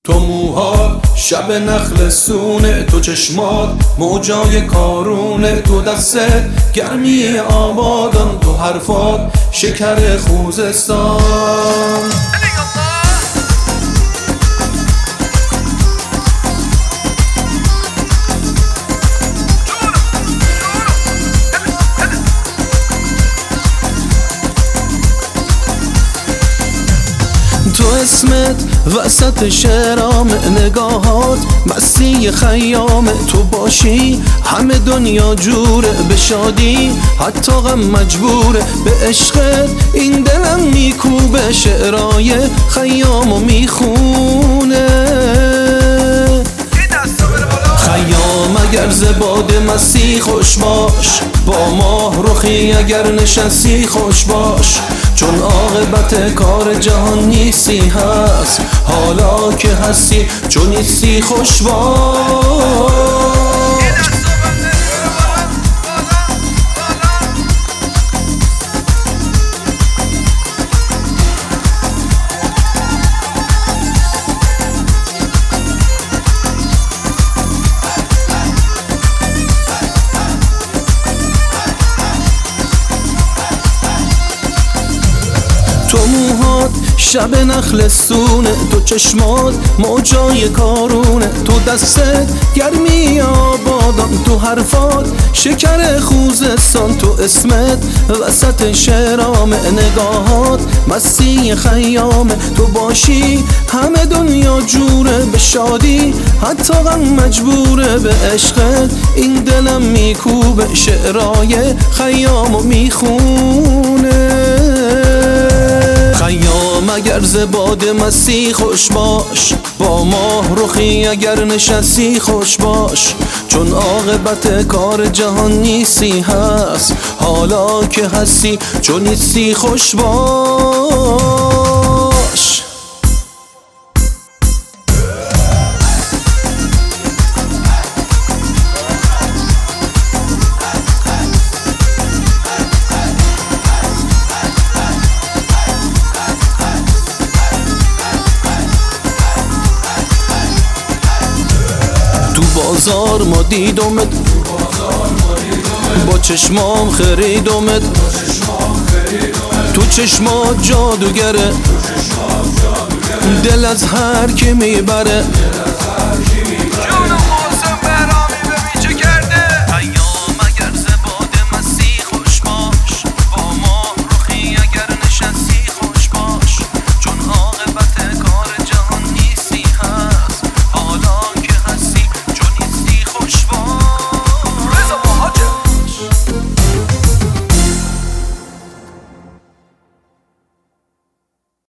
تو موها شب نخل سونه، تو چشمات موجای کارونه، تو دستت گرمی آبادان، تو حرفات شکر خوزستان. تو اسمت وسط شعرام، نگاهات مستی خیام، تو باشی همه دنیا جوره، به شادی حتی غم مجبوره، به عشقت این دلم میکوبه، شعرای خیامو میخونه. خیام اگر ز باد مستی خوش باش، با ماه رخی اگر نشستی خوش باش، چون عاقبت کار جهان نیستی هست، حالا که هستی چون نیستی خوش باش. تو موهات شب نخلستونه، تو چشمات موجای کارونه، تو دستت گرمی آبادان، تو حرفات شکر خوزستان، تو اسمت وسط شعرام، نگاهات مستی خیامه، تو باشی همه دنیا جوره، به شادی حتی غم مجبوره، به عشقت این دلم میکوبه، شعرای خیامو میخونه. خیام اگر ز باد مستی خوش باش، با ماه رخی اگر نشستی خوش باش، چون عاقبت کار جهان نیستی هست، حالا که هستی چون نیستی خوش باش. تو بازار ما دیدمت، با چشمام خریدمت، تو چشمات جادوگره، دل از هر کی میبره،